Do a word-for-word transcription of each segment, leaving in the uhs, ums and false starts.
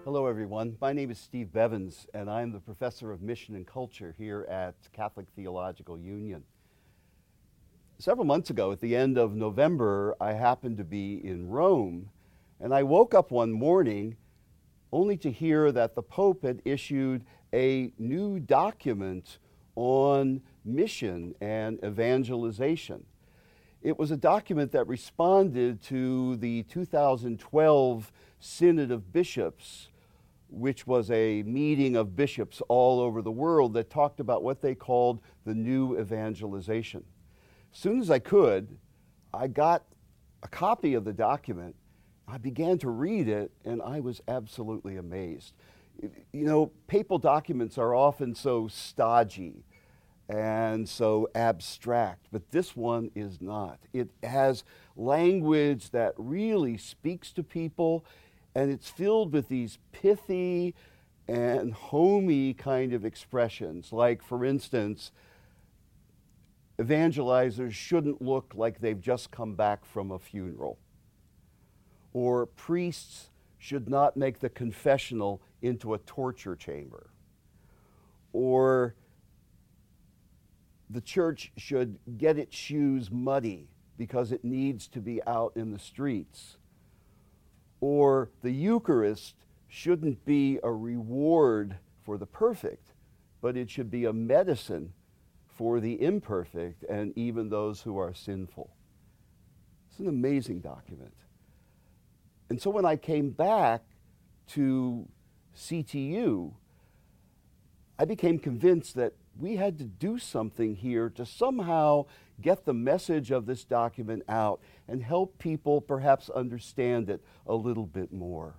Hello, everyone. My name is Steve Bevins, and I'm the professor of mission and culture here at Catholic Theological Union. Several months ago, at the end of November, I happened to be in Rome, and I woke up one morning only to hear that the Pope had issued a new document on mission and evangelization. It was a document that responded to the two thousand twelve Synod of Bishops, which was a meeting of bishops all over the world that talked about what they called the new evangelization. As soon as I could, I got a copy of the document. I began to read it, and I was absolutely amazed. You know, papal documents are often so stodgy and so abstract, but this one is not. It has language that really speaks to people, and it's filled with these pithy and homey kind of expressions. Like, for instance, evangelizers shouldn't look like they've just come back from a funeral. Or priests should not make the confessional into a torture chamber. Or the church should get its shoes muddy because it needs to be out in the streets. Or the Eucharist shouldn't be a reward for the perfect, but it should be a medicine for the imperfect and even those who are sinful. It's an amazing document. And so when I came back to C T U, I became convinced that we had to do something here to somehow get the message of this document out and help people perhaps understand it a little bit more.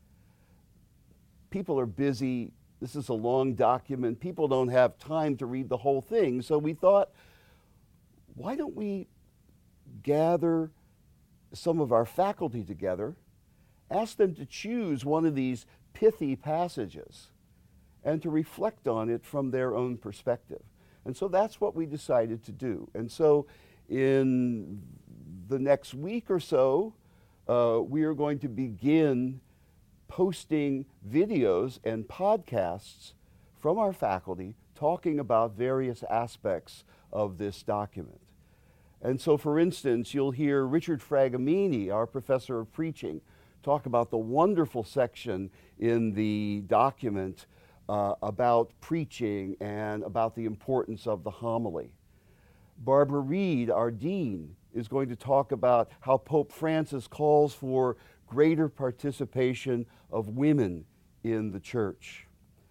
People are busy. This is a long document. People don't have time to read the whole thing. So we thought, why don't we gather some of our faculty together, ask them to choose one of these pithy passages and to reflect on it from their own perspective. And so that's what we decided to do. And so in the next week or so, uh, we are going to begin posting videos and podcasts from our faculty talking about various aspects of this document. And so, for instance, you'll hear Richard Fragamini, our professor of preaching, talk about the wonderful section in the document Uh, about preaching and about the importance of the homily. Barbara Reed, our dean, is going to talk about how Pope Francis calls for greater participation of women in the church.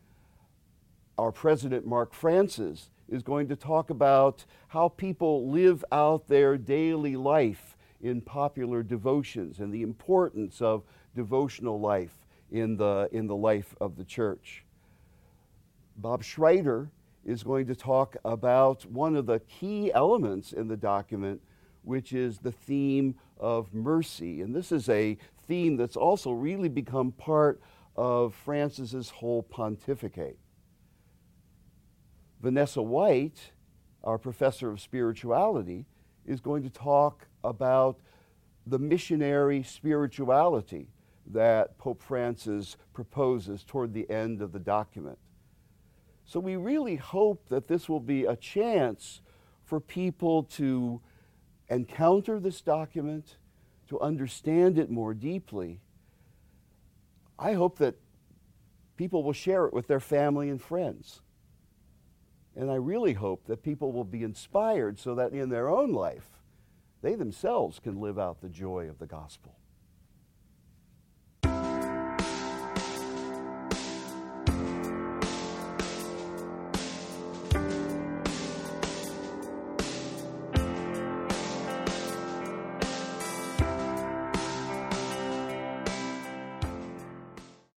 Our president, Mark Francis, is going to talk about how people live out their daily life in popular devotions and the importance of devotional life in the, in the life of the church. Bob Schreiter is going to talk about one of the key elements in the document, which is the theme of mercy. And this is a theme that's also really become part of Francis's whole pontificate. Vanessa White, our professor of spirituality, is going to talk about the missionary spirituality that Pope Francis proposes toward the end of the document. So we really hope that this will be a chance for people to encounter this document, to understand it more deeply. I hope that people will share it with their family and friends. And I really hope that people will be inspired so that in their own life, they themselves can live out the joy of the gospel.